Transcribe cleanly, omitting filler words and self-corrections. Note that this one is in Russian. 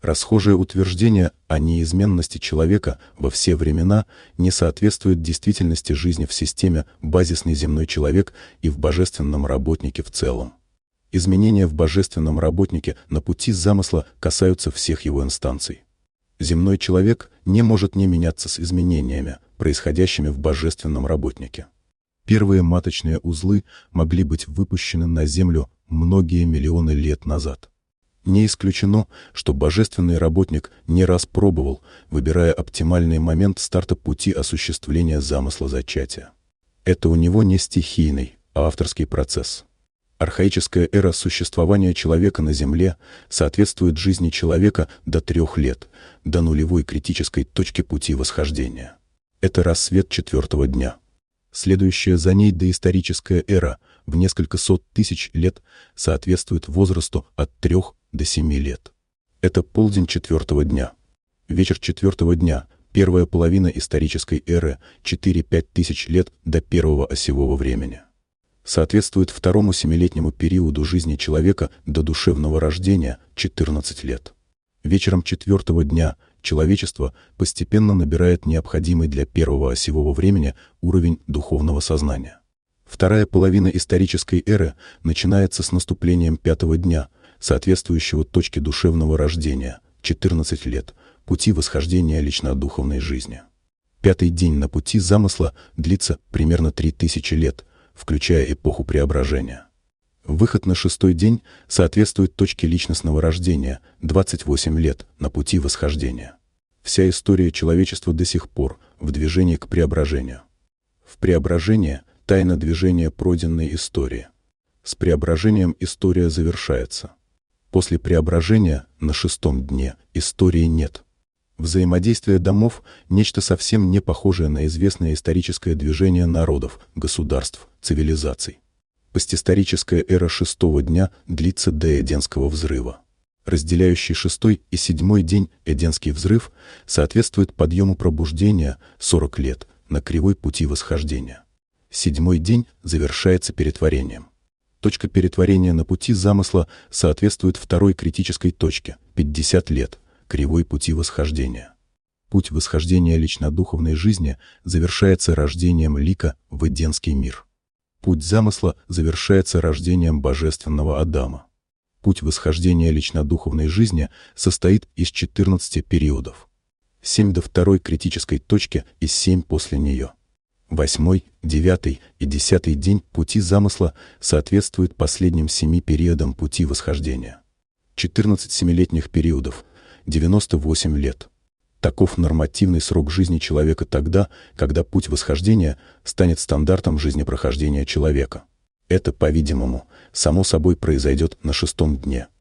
Расхожее утверждение о неизменности человека во все времена не соответствует действительности жизни в системе «базисный земной человек» и в божественном работнике в целом. Изменения в божественном работнике на пути замысла касаются всех его инстанций. Земной человек не может не меняться с изменениями, происходящими в божественном работнике. Первые маточные узлы могли быть выпущены на Землю многие миллионы лет назад. Не исключено, что божественный работник не раз пробовал, выбирая оптимальный момент старта пути осуществления замысла зачатия. Это у него не стихийный, а авторский процесс. Архаическая эра существования человека на Земле соответствует жизни человека до 3 лет, до нулевой критической точки пути восхождения. Это рассвет 4-го дня. Следующая за ней доисторическая эра в несколько сот тысяч лет соответствует возрасту от 3 до 7 лет. Это полдень 4-го дня. Вечер 4-го дня, первая половина исторической эры, 4-5 тысяч лет до первого осевого времени. Соответствует второму семилетнему периоду жизни человека до душевного рождения, 14 лет. Вечером 4-го дня человечество постепенно набирает необходимый для первого осевого времени уровень духовного сознания. Вторая половина исторической эры начинается с наступлением 5-го дня, соответствующего точке душевного рождения, 14 лет, пути восхождения лично-духовной жизни. 5-й день на пути замысла длится примерно 3000 лет, включая эпоху преображения. Выход на 6-й день соответствует точке личностного рождения, 28 лет, на пути восхождения. Вся история человечества до сих пор в движении к преображению. В преображении – тайна движения пройденной истории. С преображением история завершается. После преображения на 6-м дне истории нет. Взаимодействие домов – нечто совсем не похожее на известное историческое движение народов, государств, цивилизаций. Постисторическая эра 6-го дня длится до Эденского взрыва. Разделяющий 6-й и 7-й день Эденский взрыв соответствует подъему пробуждения 40 лет на кривой пути восхождения. 7-й день завершается перетворением. Точка перетворения на пути замысла соответствует второй критической точке, 50 лет, кривой пути восхождения. Путь восхождения лично-духовной жизни завершается рождением лика в Эденский мир. Путь замысла завершается рождением божественного Адама. Путь восхождения лично-духовной жизни состоит из 14 периодов. 7 до второй критической точки и 7 после нее. 8-й, 9-й и 10-й день пути замысла соответствуют последним 7 периодам пути восхождения. 14 семилетних периодов, 98 лет. Таков нормативный срок жизни человека тогда, когда путь восхождения станет стандартом жизнепрохождения человека. Это, по-видимому, само собой произойдет на 6-м дне.